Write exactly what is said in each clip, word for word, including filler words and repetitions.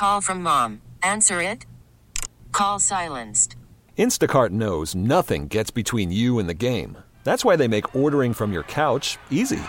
Call from mom. Answer it. Call silenced. Instacart knows nothing gets between you and the game. That's why they make ordering from your couch easy.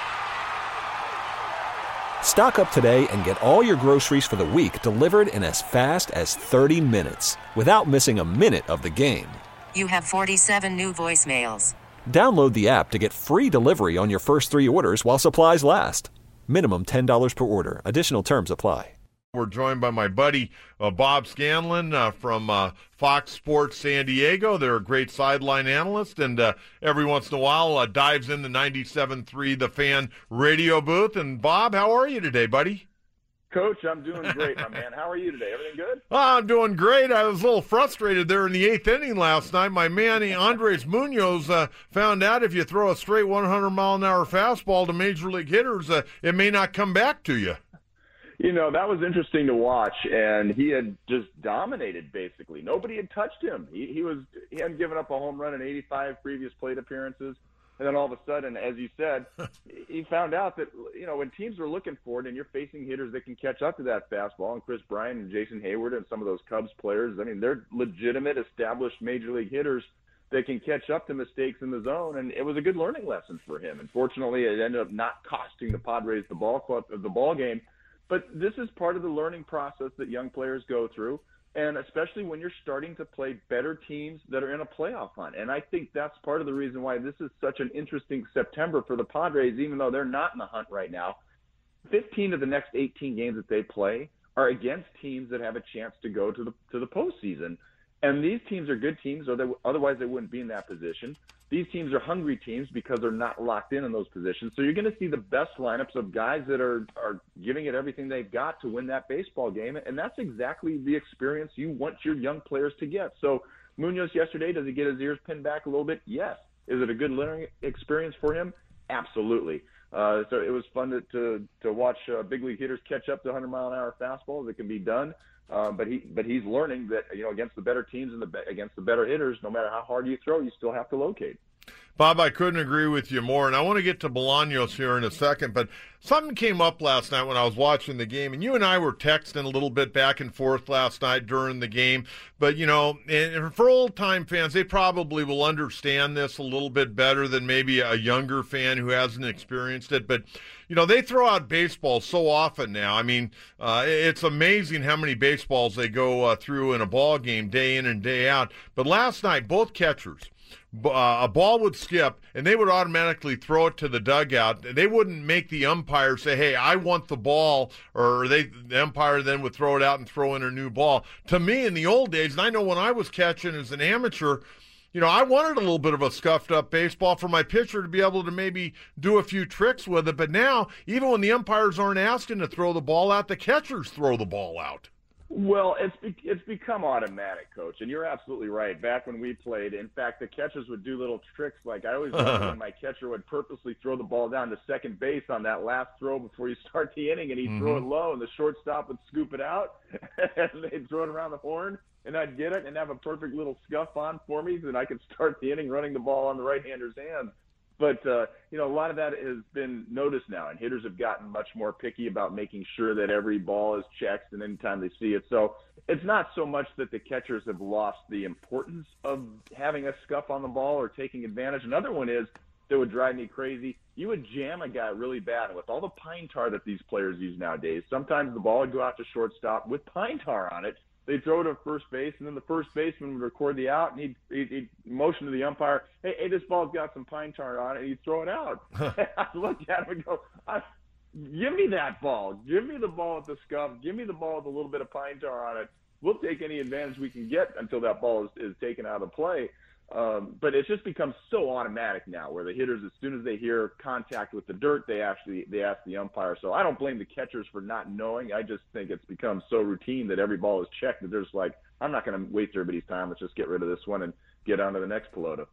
Stock up today and get all your groceries for the week delivered in as fast as thirty minutes without missing a minute of the game. You have forty-seven new voicemails. Download the app to get free delivery on your first three orders while supplies last. Minimum ten dollars per order. Additional terms apply. We're joined by my buddy uh, Bob Scanlon uh, from uh, Fox Sports San Diego. They're a great sideline analyst, and uh, every once in a while uh, dives in the ninety-seven point three The Fan radio booth. And Bob, how are you today, buddy? Coach, I'm doing great, my man. How are you today? Everything good? Oh, I'm doing great. I was a little frustrated there in the eighth inning last night. My man, Andres Munoz, uh, found out if you throw a straight one hundred mile an hour fastball to major league hitters, uh, it may not come back to you. You know, that was interesting to watch, and he had just dominated, basically. Nobody had touched him. He, he was he hadn't given up a home run in eighty-five previous plate appearances. And then all of a sudden, as you said, he found out that, you know, when teams are looking for it and you're facing hitters that can catch up to that fastball, and Chris Bryant and Jason Hayward and some of those Cubs players, I mean, they're legitimate, established major league hitters that can catch up to mistakes in the zone. And it was a good learning lesson for him. Unfortunately, it ended up not costing the Padres the ball club, the ball game. But this is part of the learning process that young players go through, and especially when you're starting to play better teams that are in a playoff hunt. And I think that's part of the reason why this is such an interesting September for the Padres, even though they're not in the hunt right now. fifteen of the next eighteen games that they play are against teams that have a chance to go to the to the postseason. And these teams are good teams, or they, otherwise they wouldn't be in that position. These teams are hungry teams because they're not locked in in those positions. So you're going to see the best lineups of guys that are, are giving it everything they've got to win that baseball game. And that's exactly the experience you want your young players to get. So Munoz yesterday, does he get his ears pinned back a little bit? Yes. Is it a good learning experience for him? Absolutely. Uh, so it was fun to to, to watch uh, big league hitters catch up to one hundred mile an hour fastballs. It can be done. Uh, but he, but he's learning that, you know, against the better teams and the against the better hitters, no matter how hard you throw, you still have to locate. Bob, I couldn't agree with you more, and I want to get to Bolaños here in a second, but something came up last night when I was watching the game, and you and I were texting a little bit back and forth last night during the game, but, you know, and for old-time fans, they probably will understand this a little bit better than maybe a younger fan who hasn't experienced it, but, you know, they throw out baseballs so often now. I mean, uh, it's amazing how many baseballs they go uh, through in a ball game day in and day out, but last night, both catchers, Uh, a ball would skip, and they would automatically throw it to the dugout. They wouldn't make the umpire say, hey, I want the ball, or they the umpire then would throw it out and throw in a new ball. To me, in the old days, and I know when I was catching as an amateur, you know, I wanted a little bit of a scuffed-up baseball for my pitcher to be able to maybe do a few tricks with it. But now, even when the umpires aren't asking to throw the ball out, the catchers throw the ball out. Well, it's be- it's become automatic, Coach, and you're absolutely right. Back when we played, in fact, the catchers would do little tricks. Like I always loved when my catcher would purposely throw the ball down to second base on that last throw before you start the inning, and he'd mm-hmm. throw it low, and the shortstop would scoop it out, and they'd throw it around the horn, and I'd get it and have a perfect little scuff on for me, so then I could start the inning running the ball on the right-hander's hands. But, uh, you know, a lot of that has been noticed now, and hitters have gotten much more picky about making sure that every ball is checked and anytime they see it. So it's not so much that the catchers have lost the importance of having a scuff on the ball or taking advantage. Another one is that would drive me crazy. You would jam a guy really bad, and with all the pine tar that these players use nowadays, sometimes the ball would go out to shortstop with pine tar on it. They'd throw it to first base, and then the first baseman would record the out, and he'd, he'd, he'd motion to the umpire, hey, hey, this ball's got some pine tar on it, and he'd throw it out. I'd look at him and go, I, give me that ball. Give me the ball with the scuff. Give me the ball with a little bit of pine tar on it. We'll take any advantage we can get until that ball is, is taken out of play. Um, but it's just become so automatic now where the hitters, as soon as they hear contact with the dirt, they actually they ask the umpire. So I don't blame the catchers for not knowing. I just think it's become so routine that every ball is checked that there's like, I'm not going to waste everybody's time. Let's just get rid of this one and get on to the next pelota.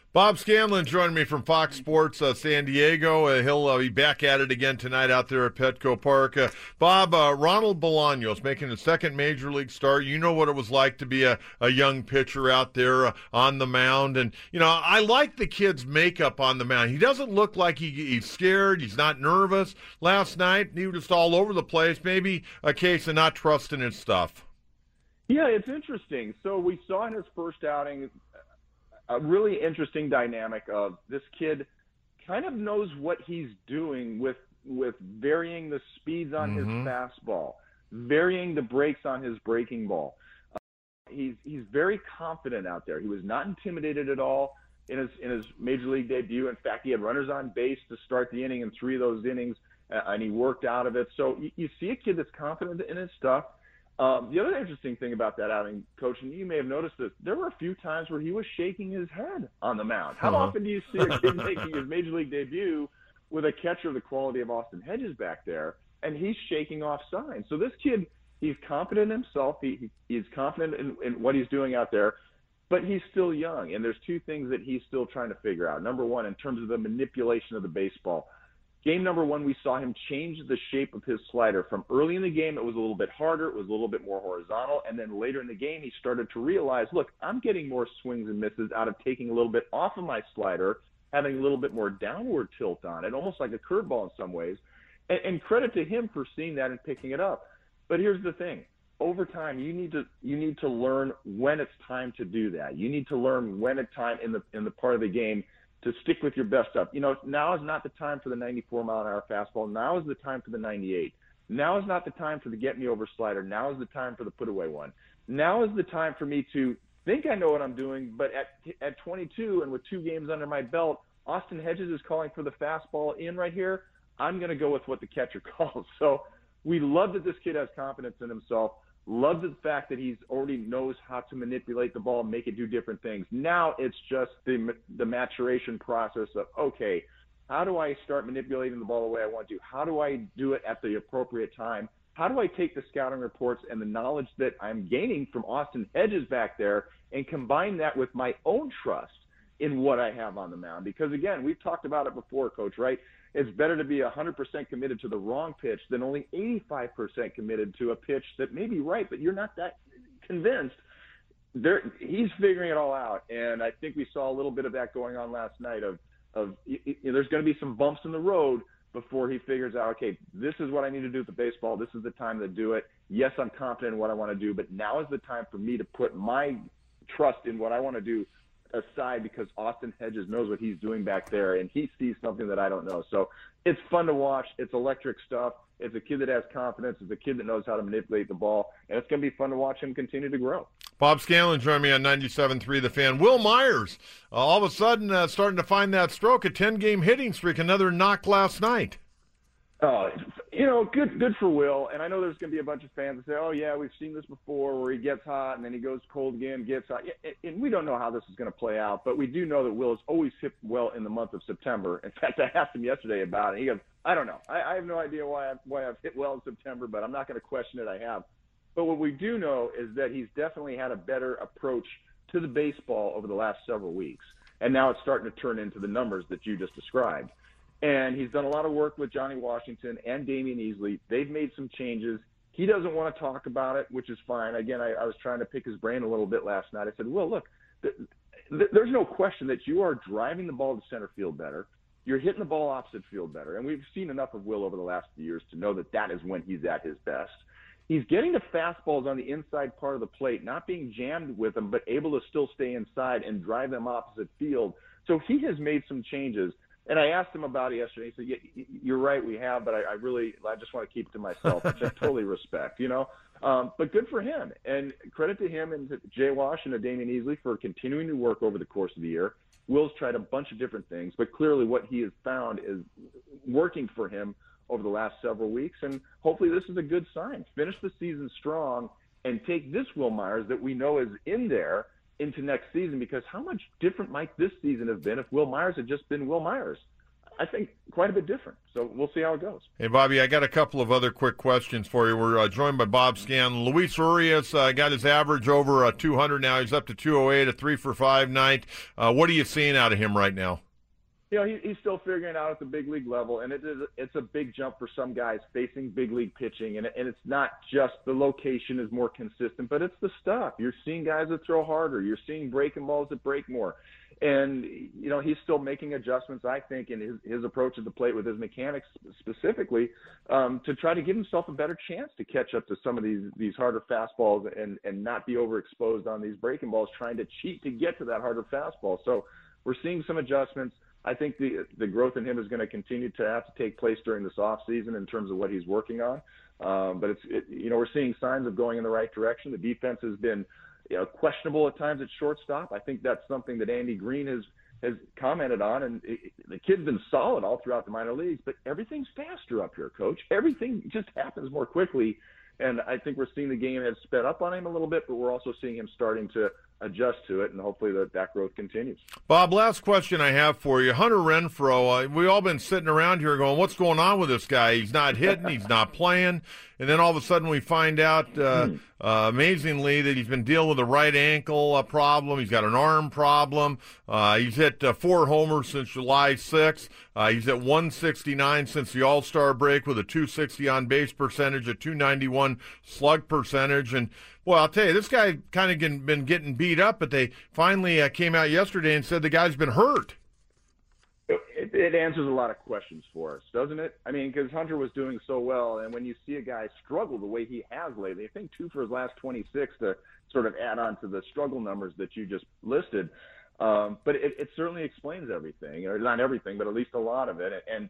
Bob Scanlon joined me from Fox Sports uh, San Diego. Uh, he'll uh, be back at it again tonight out there at Petco Park. Uh, Bob, uh, Ronald Bolaños making his second major league start. You know what it was like to be a, a young pitcher out there uh, on the mound. And, you know, I like the kid's makeup on the mound. He doesn't look like he, he's scared. He's not nervous. Last night, he was just all over the place. Maybe a case of not trusting his stuff. Yeah, it's interesting. So we saw in his first outing a really interesting dynamic of this kid kind of knows what he's doing with with varying the speeds on mm-hmm. his fastball, varying the breaks on his breaking ball. Uh, he's he's very confident out there. He was not intimidated at all in his in his major league debut. In fact, he had runners on base to start the inning in three of those innings, uh, and he worked out of it. So you, you see a kid that's confident in his stuff. Um, the other interesting thing about that outing, Coach, and you may have noticed this, there were a few times where he was shaking his head on the mound. How uh-huh. often do you see a kid making his major league debut with a catcher of the quality of Austin Hedges back there, and he's shaking off signs? So this kid, he's confident in himself. He, he he's confident in, in what he's doing out there, but he's still young, and there's two things that he's still trying to figure out. Number one, in terms of the manipulation of the baseball. Game number one, we saw him change the shape of his slider. From early in the game, it was a little bit harder. It was a little bit more horizontal. And then later in the game, he started to realize, look, I'm getting more swings and misses out of taking a little bit off of my slider, having a little bit more downward tilt on it, almost like a curveball in some ways. And, and credit to him for seeing that and picking it up. But here's the thing. Over time, you need to you need to learn when it's time to do that. You need to learn when it's time in the in the part of the game to stick with your best stuff. You know, now is not the time for the ninety-four mile an hour fastball. Now is the time for the ninety-eight. Now is not the time for the get me over slider. Now is the time for the put away one. Now is the time for me to think I know what I'm doing, but at at twenty-two and with two games under my belt, Austin Hedges is calling for the fastball in right here. I'm going to go with what the catcher calls. So we love that this kid has confidence in himself. Love the fact that he's already knows how to manipulate the ball, make it do different things. Now it's just the the maturation process of, okay, how do I start manipulating the ball the way I want to? How do I do it at the appropriate time? How do I take the scouting reports and the knowledge that I'm gaining from Austin Hedges back there and combine that with my own trust in what I have on the mound? Because, again, we've talked about it before, Coach, right? It's better to be one hundred percent committed to the wrong pitch than only eighty-five percent committed to a pitch that may be right, but you're not that convinced. There, he's figuring it all out, and I think we saw a little bit of that going on last night of, of you know, there's going to be some bumps in the road before he figures out, okay, this is what I need to do with the baseball. This is the time to do it. Yes, I'm confident in what I want to do, but now is the time for me to put my trust in what I want to do aside, because Austin Hedges knows what he's doing back there, and he sees something that I don't know. So it's fun to watch. It's electric stuff. It's a kid that has confidence. It's a kid that knows how to manipulate the ball, and it's going to be fun to watch him continue to grow. Bob Scanlon joined me on ninety-seven point three The Fan. Will Myers, uh, all of a sudden uh, starting to find that stroke, a ten-game hitting streak, another knock last night. Oh, you know, good good for Will. And I know there's going to be a bunch of fans that say, oh, yeah, we've seen this before where he gets hot and then he goes cold again, gets hot. And we don't know how this is going to play out, but we do know that Will has always hit well in the month of September. In fact, I asked him yesterday about it. He goes, I don't know. I, I have no idea why, I, why I've hit well in September, but I'm not going to question it. I have. But what we do know is that he's definitely had a better approach to the baseball over the last several weeks. And now it's starting to turn into the numbers that you just described. And he's done a lot of work with Johnny Washington and Damian Easley. They've made some changes. He doesn't want to talk about it, which is fine. Again, I, I was trying to pick his brain a little bit last night. I said, well, look, th- th- there's no question that you are driving the ball to center field better. You're hitting the ball opposite field better. And we've seen enough of Will over the last few years to know that that is when he's at his best. He's getting the fastballs on the inside part of the plate, not being jammed with them, but able to still stay inside and drive them opposite field. So he has made some changes. And I asked him about it yesterday. He said, yeah, you're right, we have, but I, I really, I just want to keep it to myself, which I totally respect, you know. Um, but good for him. And credit to him and to Jay Wash and to Damian Easley for continuing to work over the course of the year. Will's tried a bunch of different things, but clearly what he has found is working for him over the last several weeks. And hopefully this is a good sign. Finish the season strong and take this Will Myers that we know is in there into next season, because how much different might this season have been if Will Myers had just been Will Myers? I think, quite a bit different. So we'll see how it goes. Hey, Bobby, I got a couple of other quick questions for you. We're uh, joined by Bob Scanlon. Luis Urias uh, got his average over uh, two hundred now. He's up to two oh eight, a three for five night. Uh, what are you seeing out of him right now? You know, he, he's still figuring it out at the big league level, and it is, it's a big jump for some guys facing big league pitching, and, and it's not just the location is more consistent, but it's the stuff. You're seeing guys that throw harder. You're seeing breaking balls that break more. And, you know, he's still making adjustments, I think, in his, his approach at the plate with his mechanics specifically um, to try to give himself a better chance to catch up to some of these these harder fastballs and, and not be overexposed on these breaking balls, trying to cheat to get to that harder fastball. So we're seeing some adjustments. I think the the growth in him is going to continue to have to take place during this off season in terms of what he's working on. Um, but it's it, you know, we're seeing signs of going in the right direction. The defense has been, you know, questionable at times at shortstop. I think that's something that Andy Green has has commented on, and it, the kid's been solid all throughout the minor leagues. But everything's faster up here, Coach. Everything just happens more quickly, and I think we're seeing the game has sped up on him a little bit, but we're also seeing him starting to adjust to it, and hopefully that, that growth continues. Bob, last question I have for you. Hunter Renfroe, uh, we all been sitting around here going, what's going on with this guy? He's not hitting, he's not playing. And then all of a sudden we find out, uh, mm. uh, amazingly, that he's been dealing with a right ankle uh, problem. He's got an arm problem. Uh, he's hit uh, four homers since July sixth. Uh, he's at one sixty-nine since the All-Star break with a two sixty on-base percentage, a two ninety-one slug percentage. And, well, I'll tell you, this guy kind of been getting beat up, but they finally uh, came out yesterday and said the guy's been hurt. It, it answers a lot of questions for us, doesn't it? I mean, because Hunter was doing so well, and when you see a guy struggle the way he has lately, I think two for his last twenty-six to sort of add on to the struggle numbers that you just listed. Um, but it, it certainly explains everything, or not everything, but at least a lot of it. And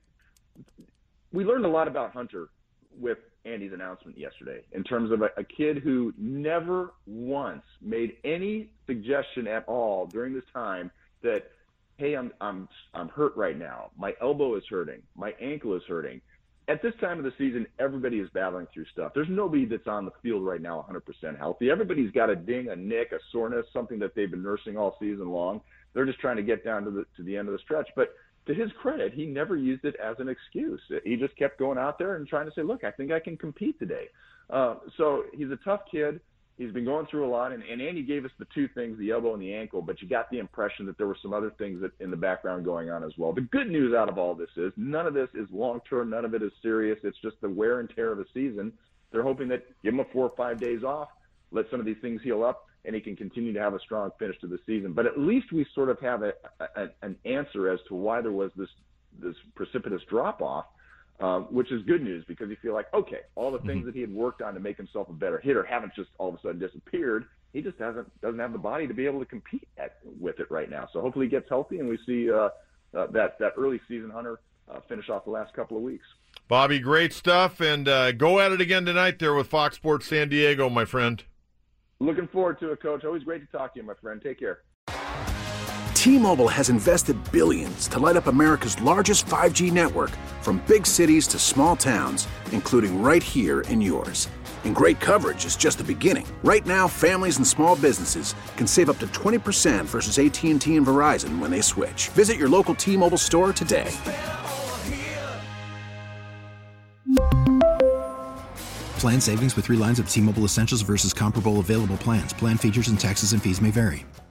we learned a lot about Hunter with Andy's announcement yesterday in terms of a, a kid who never once made any suggestion at all during this time that, hey, I'm I'm I'm hurt right now. My elbow is hurting. My ankle is hurting. At this time of the season, everybody is battling through stuff. There's nobody that's on the field right now one hundred percent healthy. Everybody's got a ding, a nick, a soreness, something that they've been nursing all season long. They're just trying to get down to the to the end of the stretch. But to his credit, he never used it as an excuse. He just kept going out there and trying to say, look, I think I can compete today. Uh, so he's a tough kid. He's been going through a lot, and, and Andy gave us the two things, the elbow and the ankle, but you got the impression that there were some other things that, in the background going on as well. The good news out of all this is none of this is long-term. None of it is serious. It's just the wear and tear of a season. They're hoping that give him a four or five days off, let some of these things heal up, and he can continue to have a strong finish to the season. But at least we sort of have a, a, an answer as to why there was this this precipitous drop-off, uh, which is good news because you feel like, okay, all the things mm-hmm. that he had worked on to make himself a better hitter haven't just all of a sudden disappeared. He just hasn't doesn't have the body to be able to compete at, with it right now. So hopefully he gets healthy and we see uh, uh, that, that early season Hunter uh, finish off the last couple of weeks. Bobby, great stuff, and uh, go at it again tonight there with Fox Sports San Diego, my friend. Looking forward to it, Coach. Always great to talk to you, my friend. Take care. T-Mobile has invested billions to light up America's largest five G network, from big cities to small towns, including right here in yours. And great coverage is just the beginning. Right now, families and small businesses can save up to twenty percent versus A T and T and Verizon when they switch. Visit your local T-Mobile store today. Plan savings with three lines of T-Mobile Essentials versus comparable available plans. Plan features and taxes and fees may vary.